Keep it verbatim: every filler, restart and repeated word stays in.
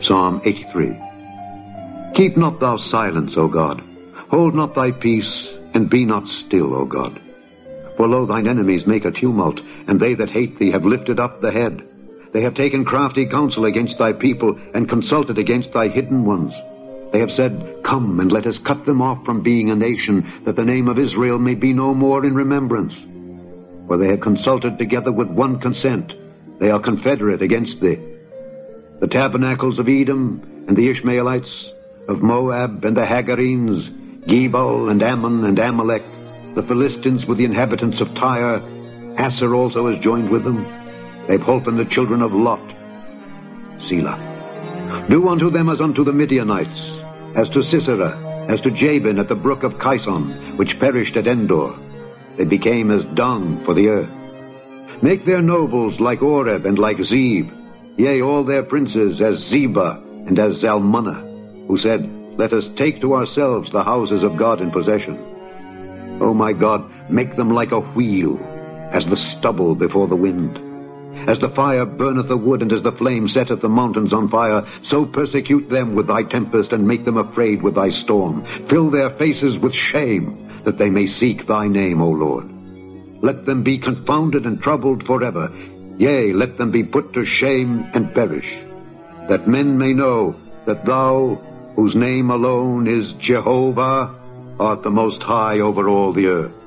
Psalm eighty-three. Keep not thou silence, O God. Hold not thy peace, and be not still, O God. For lo, thine enemies make a tumult, and they that hate thee have lifted up the head. They have taken crafty counsel against thy people, and consulted against thy hidden ones. They have said, Come, and let us cut them off from being a nation, that the name of Israel may be no more in remembrance. For they have consulted together with one consent. They are confederate against thee. The tabernacles of Edom, and the Ishmaelites, of Moab, and the Hagarenes, Gebal, and Ammon, and Amalek, the Philistines with the inhabitants of Tyre, Asser also is joined with them. They've holpen the children of Lot. Selah. Do unto them as unto the Midianites, as to Sisera, as to Jabin at the brook of Kison, which perished at Endor. They became as dung for the earth. Make their nobles like Oreb and like Zeb, yea, all their princes as Zebah and as Zalmunna, who said, Let us take to ourselves the houses of God in possession. O my God, make them like a wheel, as the stubble before the wind. As the fire burneth the wood, and as the flame setteth the mountains on fire, so persecute them with thy tempest, and make them afraid with thy storm. Fill their faces with shame, that they may seek thy name, O Lord. Let them be confounded and troubled forever. Yea, let them be put to shame and perish, that men may know that thou, whose name alone is Jehovah, art the most high over all the earth.